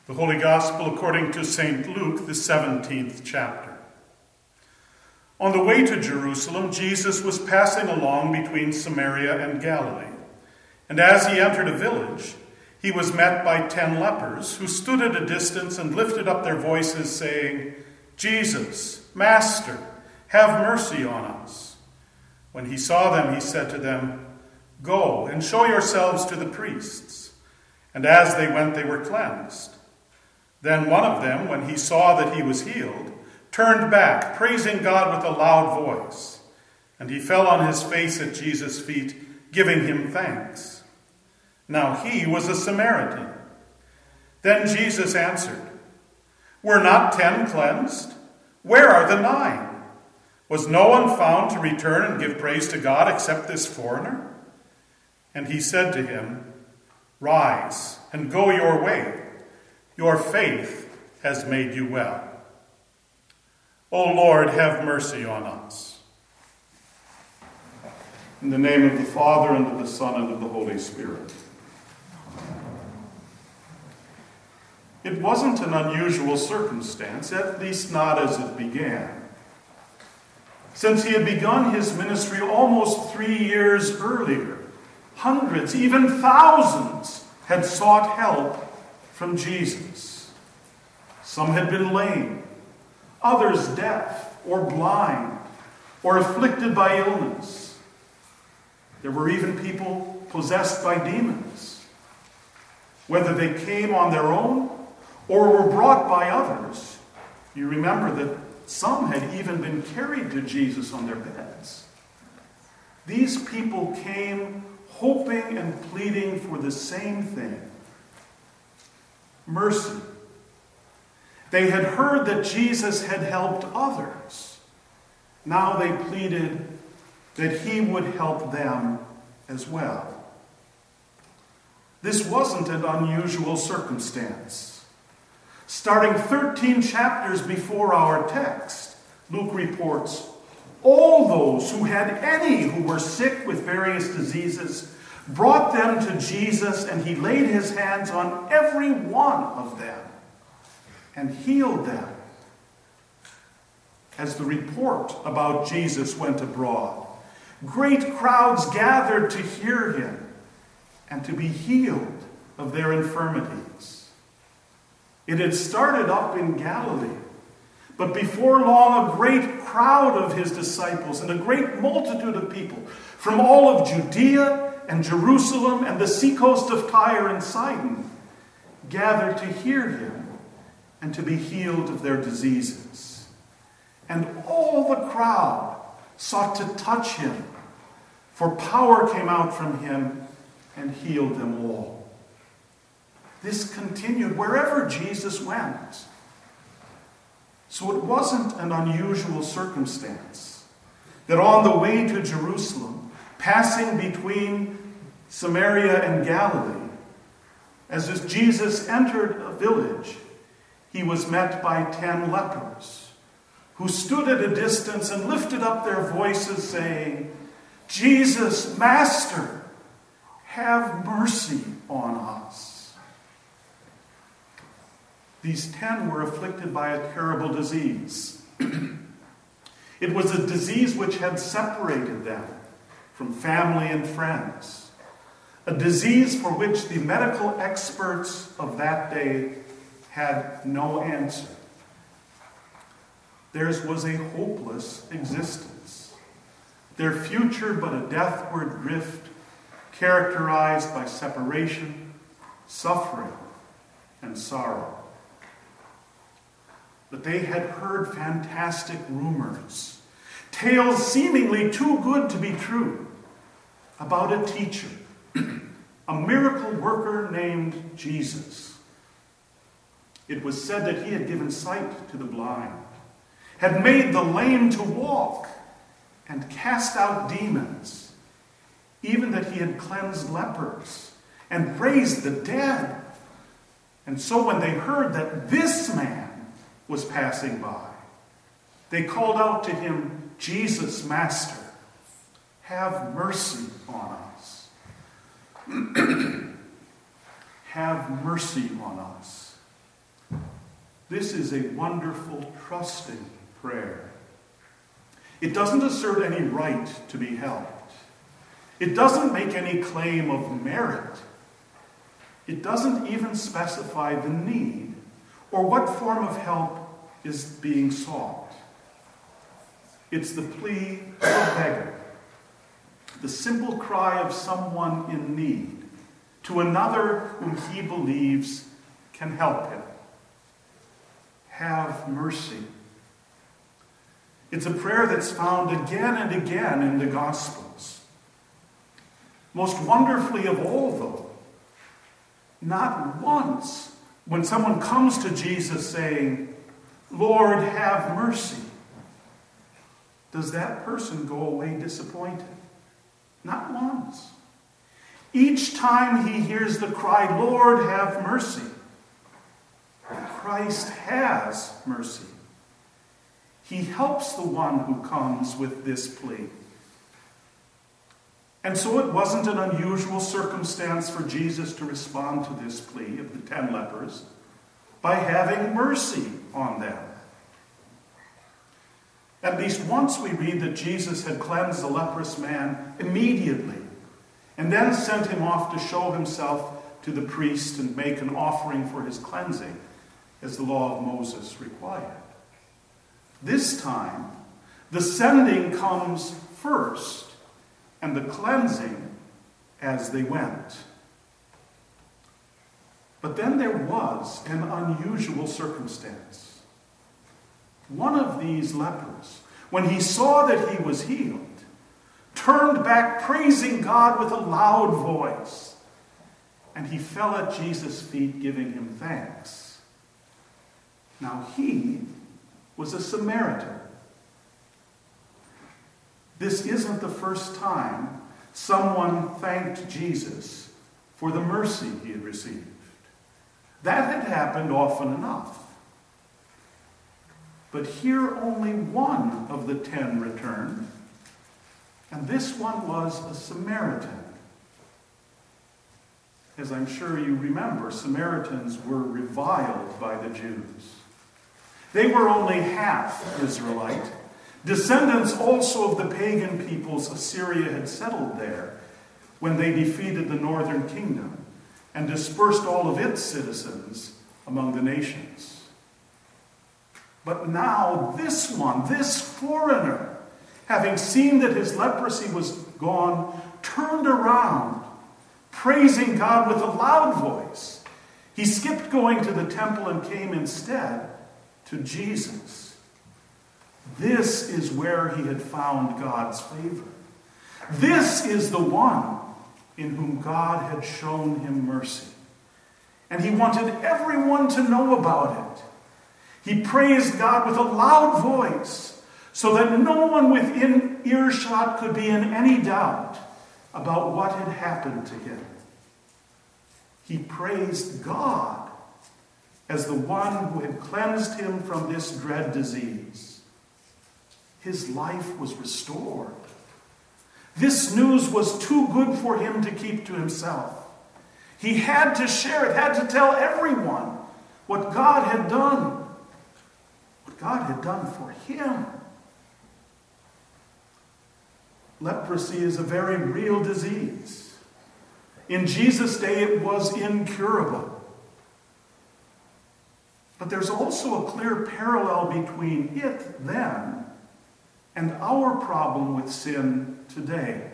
The Holy Gospel according to St. Luke, the 17th chapter. On the way to Jerusalem, Jesus was passing along between Samaria and Galilee. And as he entered a village, he was met by 10 lepers who stood at a distance and lifted up their voices, saying, "Jesus, Master, have mercy on us." When he saw them, he said to them, "Go and show yourselves to the priests." And as they went, they were cleansed. Then one of them, when he saw that he was healed, turned back, praising God with a loud voice. And he fell on his face at Jesus' feet, giving him thanks. Now he was a Samaritan. Then Jesus answered, "Were not 10 cleansed? Where are the 9? Was no one found to return and give praise to God except this foreigner?" And he said to him, "Rise and go your way. Your faith has made you well." O Lord, have mercy on us. In the name of the Father, and of the Son, and of the Holy Spirit. It wasn't an unusual circumstance, at least not as it began. Since he had begun his ministry almost 3 years earlier, hundreds, even thousands, had sought help from Jesus. Some had been lame, others deaf or blind or afflicted by illness. There were even people possessed by demons. Whether they came on their own or were brought by others, you remember that some had even been carried to Jesus on their beds. These people came hoping and pleading for the same thing: mercy. They had heard that Jesus had helped others. Now they pleaded that he would help them as well. This wasn't an unusual circumstance. Starting 13 chapters before our text, Luke reports, all those who had any who were sick with various diseases brought them to Jesus, and he laid his hands on every one of them and healed them. As the report about Jesus went abroad, great crowds gathered to hear him and to be healed of their infirmities. It had started up in Galilee, but before long a great crowd of his disciples and a great multitude of people from all of Judea and Jerusalem and the seacoast of Tyre and Sidon gathered to hear him and to be healed of their diseases. And all the crowd sought to touch him, for power came out from him and healed them all. This continued wherever Jesus went. So it wasn't an unusual circumstance that on the way to Jerusalem, passing between Samaria and Galilee, as Jesus entered a village, he was met by 10 lepers who stood at a distance and lifted up their voices, saying, "Jesus, Master, have mercy on us." These 10 were afflicted by a terrible disease. It was a disease which had separated them from family and friends. A disease for which the medical experts of that day had no answer. Theirs was a hopeless existence. Their future but a deathward drift, characterized by separation, suffering, and sorrow. But they had heard fantastic rumors, tales seemingly too good to be true, about a teacher, a miracle worker named Jesus. It was said that he had given sight to the blind, had made the lame to walk, and cast out demons, even that he had cleansed lepers and raised the dead. And so when they heard that this man was passing by, they called out to him, "Jesus, Master, have mercy on us." Have mercy on us. This is a wonderful, trusting prayer. It doesn't assert any right to be helped. It doesn't make any claim of merit. It doesn't even specify the need or what form of help is being sought. It's the plea of a beggar, the simple cry of someone in need to another whom he believes can help him. Have mercy. It's a prayer that's found again and again in the Gospels. Most wonderfully of all, though, not once when someone comes to Jesus saying, "Lord, have mercy," does that person go away disappointed. Not once. Each time he hears the cry, "Lord, have mercy," Christ has mercy. He helps the one who comes with this plea. And so it wasn't an unusual circumstance for Jesus to respond to this plea of the 10 lepers by having mercy on them. At least once we read that Jesus had cleansed the leprous man immediately and then sent him off to show himself to the priest and make an offering for his cleansing, as the law of Moses required. This time, the sending comes first and the cleansing as they went. But then there was an unusual circumstance. One of these lepers, when he saw that he was healed, turned back praising God with a loud voice, and he fell at Jesus' feet giving him thanks. Now he was a Samaritan. This isn't the first time someone thanked Jesus for the mercy he had received. That had happened often enough. But here only one of the 10 returned, and this one was a Samaritan. As I'm sure you remember, Samaritans were reviled by the Jews. They were only half Israelite, descendants also of the pagan peoples Assyria had settled there when they defeated the northern kingdom and dispersed all of its citizens among the nations. But now this one, this foreigner, having seen that his leprosy was gone, turned around, praising God with a loud voice. He skipped going to the temple and came instead to Jesus. This is where he had found God's favor. This is the one in whom God had shown him mercy. And he wanted everyone to know about it. He praised God with a loud voice so that no one within earshot could be in any doubt about what had happened to him. He praised God as the one who had cleansed him from this dread disease. His life was restored. This news was too good for him to keep to himself. He had to share it, had to tell everyone what God had done. What God had done for him. Leprosy is a very real disease. In Jesus' day, it was incurable. But there's also a clear parallel between it then and our problem with sin today.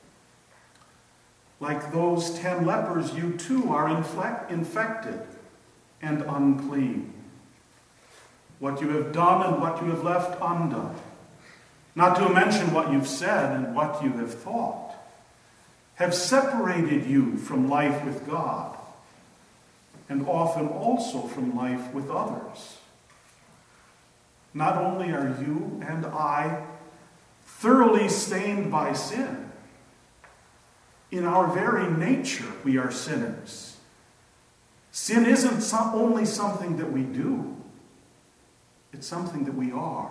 Like those 10 lepers, you too are infected and unclean. What you have done and what you have left undone, not to mention what you've said and what you have thought, have separated you from life with God, and often also from life with others. Not only are you and I thoroughly stained by sin, in our very nature we are sinners. Sin isn't only something that we do, it's something that we are.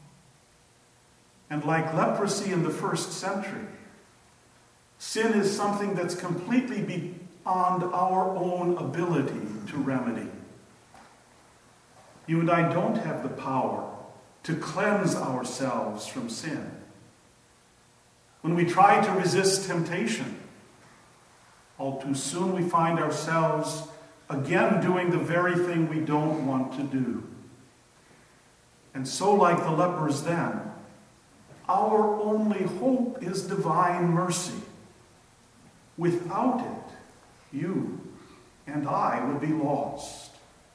And like leprosy in the first century, sin is something that's completely beyond our own ability to remedy. You and I don't have the power to cleanse ourselves from sin. When we try to resist temptation, all too soon we find ourselves again doing the very thing we don't want to do. And so, like the lepers then, our only hope is divine mercy. Without it, you and I would be lost.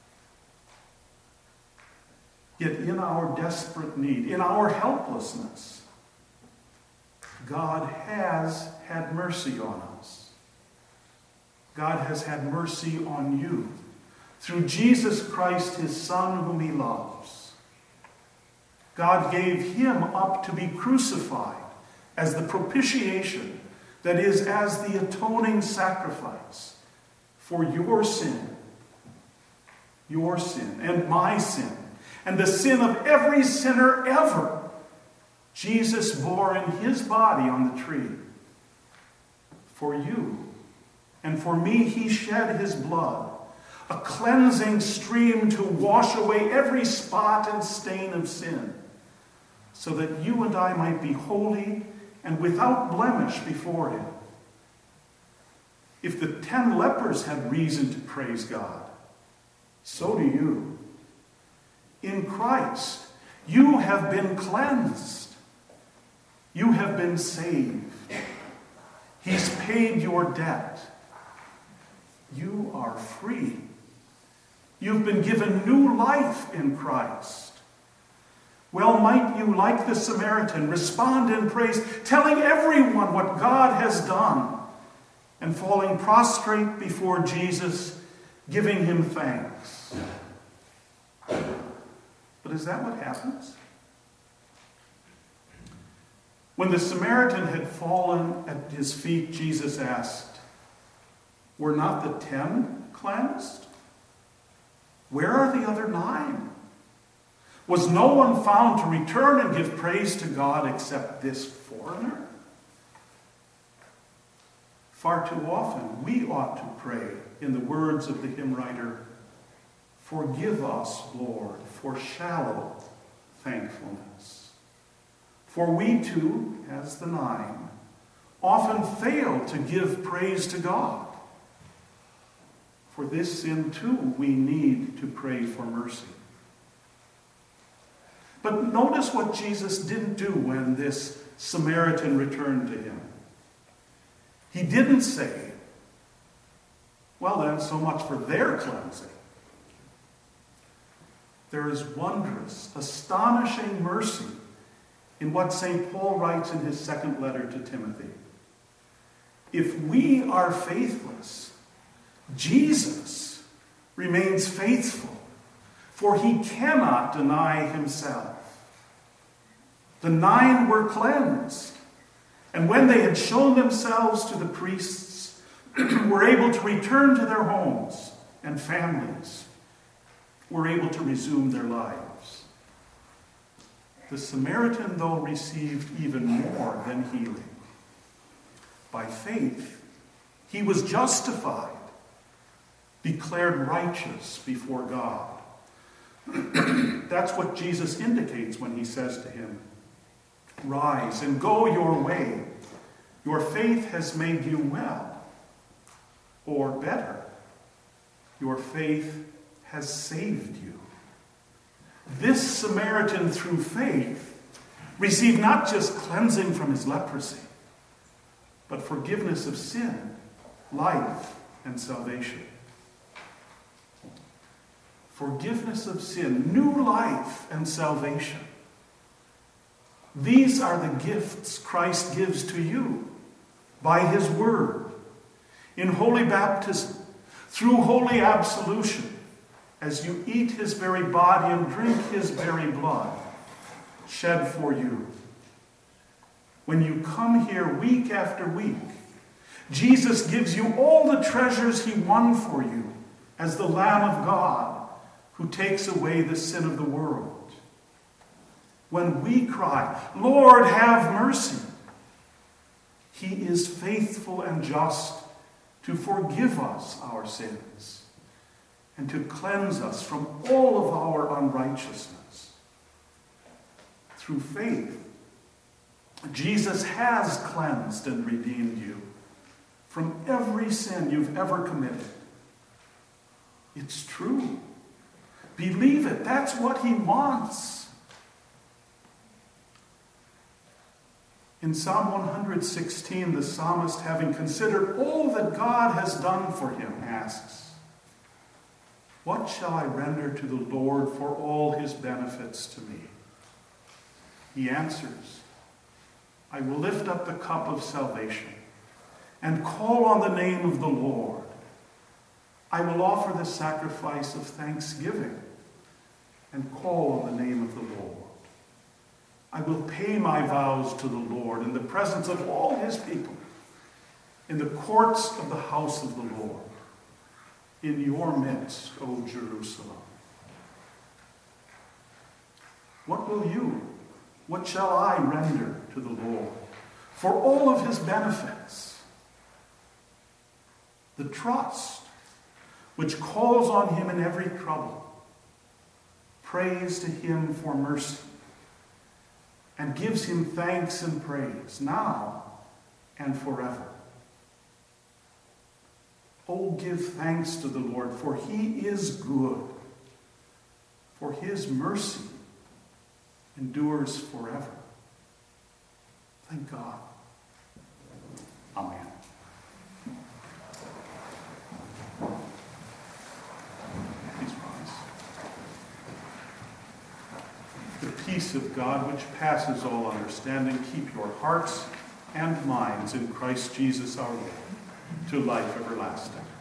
Yet in our desperate need, in our helplessness, God has had mercy on us. God has had mercy on you through Jesus Christ, his Son, whom he loves. God gave him up to be crucified as the propitiation, that is, as the atoning sacrifice for your sin, and my sin, and the sin of every sinner ever. Jesus bore in his body on the tree. For you and for me, he shed his blood, a cleansing stream to wash away every spot and stain of sin, so that you and I might be holy and without blemish before him. If the 10 lepers had reason to praise God, so do you. In Christ, you have been cleansed. You have been saved. He's paid your debt. You are free. You've been given new life in Christ. Well, might you, like the Samaritan, respond in praise, telling everyone what God has done, and falling prostrate before Jesus, giving him thanks. But is that what happens? When the Samaritan had fallen at his feet, Jesus asked, "Were not the 10 cleansed? Where are the other 9? Was no one found to return and give praise to God except this foreigner?" Far too often, we ought to pray in the words of the hymn writer, "Forgive us, Lord, for shallow thankfulness." For we too, as the 9, often fail to give praise to God. For this sin too, we need to pray for mercy. But notice what Jesus didn't do when this Samaritan returned to him. He didn't say, "Well then, so much for their cleansing." There is wondrous, astonishing mercy in what St. Paul writes in his second letter to Timothy. If we are faithless, Jesus remains faithful, for he cannot deny himself. The 9 were cleansed, and when they had shown themselves to the priests, were able to return to their homes and families, were able to resume their lives. The Samaritan, though, received even more than healing. By faith, he was justified, declared righteous before God. That's what Jesus indicates when he says to him, "Rise and go your way. Your faith has made you well." Or better, your faith has saved you. This Samaritan, through faith, received not just cleansing from his leprosy, but forgiveness of sin, life, and salvation. Forgiveness of sin, new life, and salvation. These are the gifts Christ gives to you by his word, in holy baptism, through holy absolution, as you eat his very body and drink his very blood, shed for you. When you come here week after week, Jesus gives you all the treasures he won for you as the Lamb of God who takes away the sin of the world. When we cry, "Lord, have mercy," he is faithful and just to forgive us our sins and to cleanse us from all of our unrighteousness. Through faith, Jesus has cleansed and redeemed you from every sin you've ever committed. It's true. Believe it. That's what he wants. In Psalm 116, the psalmist, having considered all that God has done for him, asks, "What shall I render to the Lord for all his benefits to me?" He answers, "I will lift up the cup of salvation and call on the name of the Lord. I will offer the sacrifice of thanksgiving and call on the name of the Lord. I will pay my vows to the Lord in the presence of all his people, in the courts of the house of the Lord, in your midst, O Jerusalem." What shall I render to the Lord for all of his benefits? The trust which calls on him in every trouble, prays to him for mercy, and gives him thanks and praise now and forever. Oh, give thanks to the Lord, for he is good, for his mercy endures forever. Thank God. Amen. Please rise. The peace of God, which passes all understanding, keep your hearts and minds in Christ Jesus our Lord, to life everlasting.